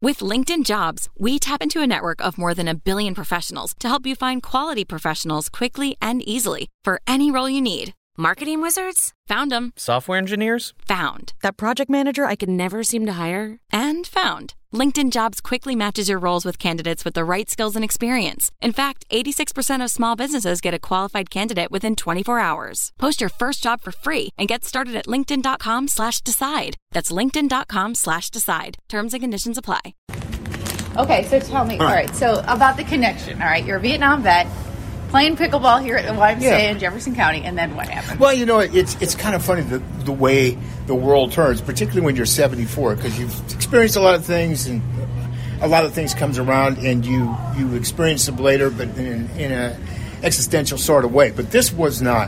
With LinkedIn Jobs, we tap into a network of more than 1 billion professionals to help you find quality professionals quickly and easily for any role you need. Marketing wizards? Found them. Software engineers? Found. That project manager I could never seem to hire? And found. LinkedIn Jobs quickly matches your roles with candidates with the right skills and experience. In fact, 86% of small businesses get a qualified candidate within 24 hours. Post your first job for free and get started at linkedin.com/decide. That's linkedin.com/decide. Terms and conditions apply. Okay, so tell me, all right, so about the connection, all right, you're a Vietnam vet, playing pickleball here at the YMCA in Jefferson County, and then what happened? Well, you know, it's kind of funny the way the world turns, particularly when you're 74, because you've experienced a lot of things, and a lot of things comes around, and you experience them later, but in an existential sort of way. But this was not.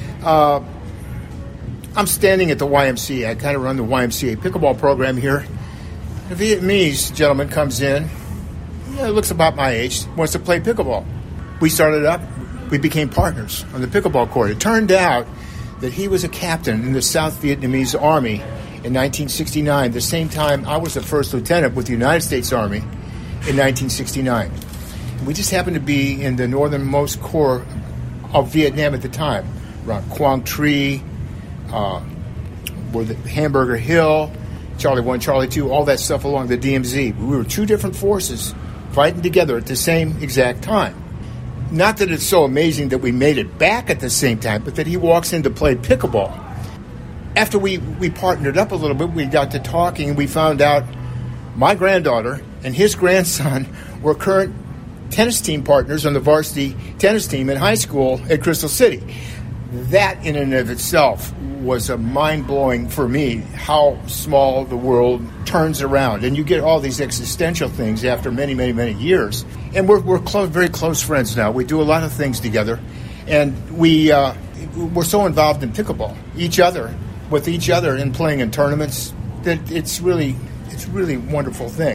I'm standing at the YMCA. I kind of run the YMCA pickleball program here. A Vietnamese gentleman comes in, looks about my age, wants to play pickleball. We started up, we became partners on the pickleball court. It turned out that he was a captain in the South Vietnamese Army in 1969, the same time I was a first lieutenant with the United States Army in 1969. We just happened to be in the northernmost core of Vietnam at the time, around Quang Tri, where the Hamburger Hill, Charlie 1, Charlie 2, all that stuff along the DMZ. We were two different forces fighting together at the same exact time. Not that it's so amazing that we made it back at the same time, but that he walks in to play pickleball. After we partnered up a little bit, we got to talking, and we found out my granddaughter and his grandson were current tennis team partners on the varsity tennis team in high school at Crystal City. That in and of itself was a mind-blowing for me, how small the world turns around. And you get all these existential things after many, many, many years. And we're very close friends now. We do a lot of things together. And we're so involved in pickleball, with each other and playing in tournaments, that it's really a wonderful thing.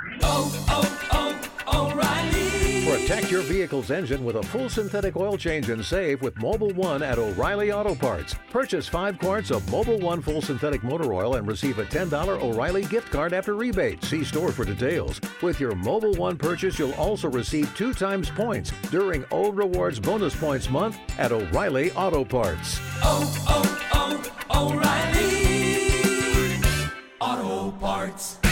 Protect your vehicle's engine with a full synthetic oil change and save with Mobil 1 at O'Reilly Auto Parts. Purchase 5 quarts of Mobil 1 full synthetic motor oil and receive a $10 O'Reilly gift card after rebate. See store for details. With your Mobil 1 purchase, you'll also receive 2 times points during O Rewards Bonus Points Month at O'Reilly Auto Parts. O'Reilly Auto Parts.